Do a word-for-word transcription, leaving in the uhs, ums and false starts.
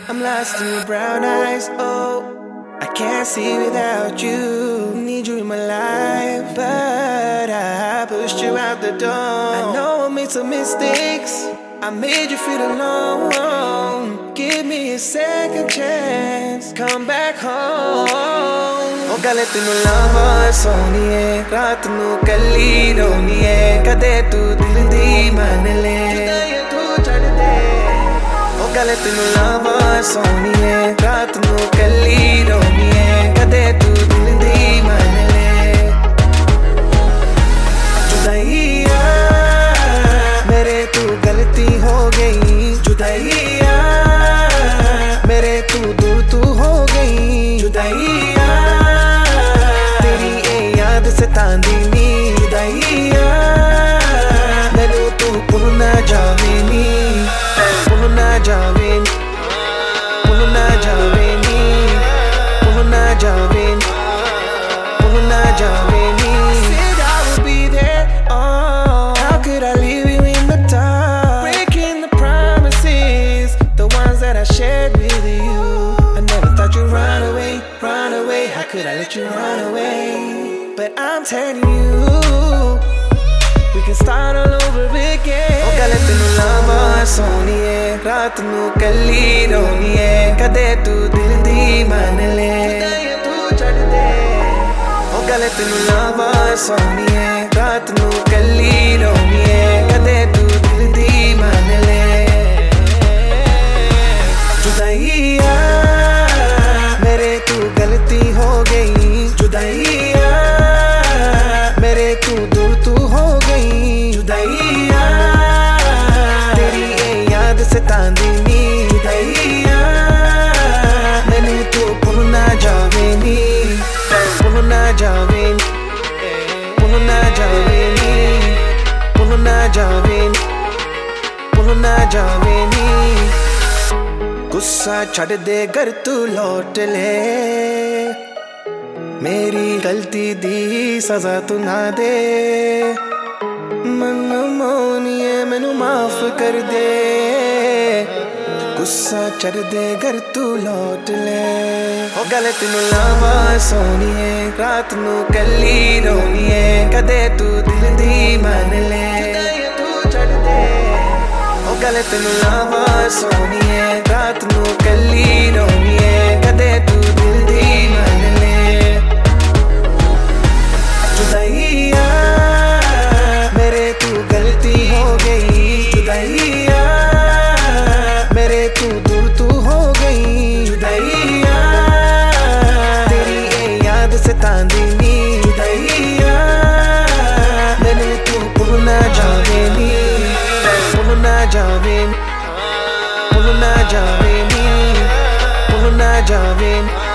I'm lost in your brown eyes, oh I can't see without you. Need you in my life, but I pushed you out the door. I know I made some mistakes, I made you feel alone. Give me a second chance, come back home. Oh gale tenu lava soniye, raat nu kalli roniye. Kade tu dil di man le, judaiye tu chhad de. Oh gale tenu lava soniye, raat nu kalli roniye. Kade tu dil di man le. Judaiya mere tu galti ho gayi. Judaiya mere tu dur tu ho gayi. Judaiya teri ye yaad sataandini. Judaiya mainu tu bhul na jaave ni, bhul na jaave ni, bhul na jaave ni, bhul na jaave ni, bhul na jaave ni. Said I would be there, oh how could I leave you in the dark, breaking the promises, the ones that I shared with you. I never thought you'd run away, run away. How could I let you run away? But I'm telling you, we can start all over again. Oh gale tenu lava soniye, raat nu kalli roniye. Kade tu dil di man le, judaiye tu chhad de. Oh gale tenu lava soniye, raat nu kalli roniye. Kade tu dil di man le. Judaiya mere tu galti ho gayi. Judaiya mere tu dur tu ho gayi. Judaiya teri ye yaad sataandini. Judaiya mainu tu bhul na jaave ni, bhul na jaave ni, bhul na jaave ni, bhul na jaave ni, bhul na jaave ni. गुस्सा छड़ दे घर तू लौट ले, मेरी गलती दी सजा तू ना दे. मन मोनिए मैनू माफ कर दे. गुस्सा चढ़ दे घर तू लौट ले. ओ गले तेनू लावा सोनिए, रात नू कल्ली रोनिए. कदे तू दिल दी मान ले, जदाइयां तू छड़ दे. ओ गले तेनू लावा सोनिए, रात नू कल्ली रोनिए. कदे तू दिल दी मान ले. जुदाइया मेरे तू गलती हो गई. जुदाइया मेरे तू दूर तू हो गई. जुदाइया तेरी ये याद सतांदी. जुदाइया मैनू तू भूल ना जावे नी, भूल ना जावे नी, भूल ना जावे नी, भूल ना जावे नी.